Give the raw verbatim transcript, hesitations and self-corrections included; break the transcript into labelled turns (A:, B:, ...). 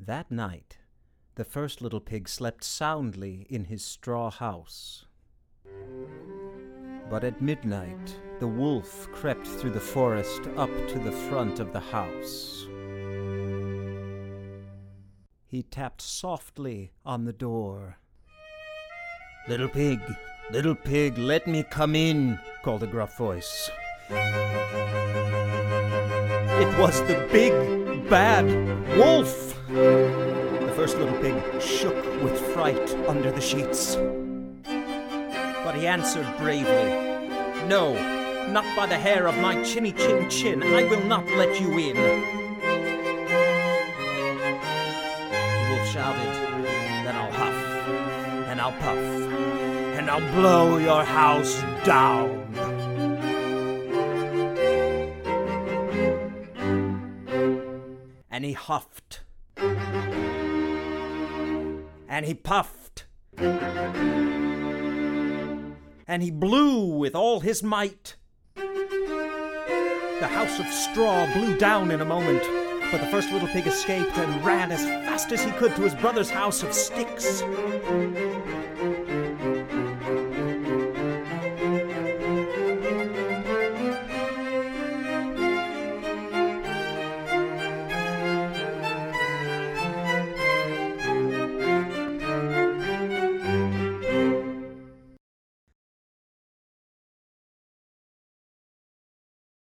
A: That night, the first little pig slept soundly in his straw house. But at midnight, the wolf crept through the forest up to the front of the house. He tapped softly on the door. "Little pig, little pig, let me come in," called a gruff voice. It was the big, bad wolf! The first little pig shook with fright under the sheets. But he answered bravely, "No, not by the hair of my chinny chin chin, I will not let you in." The wolf shouted, "Then I'll huff, and I'll puff, and I'll blow your house down." And he huffed, and he puffed, and he blew with all his might. The house of straw blew down in a moment, but the first little pig escaped and ran as fast as he could to his brother's house of sticks.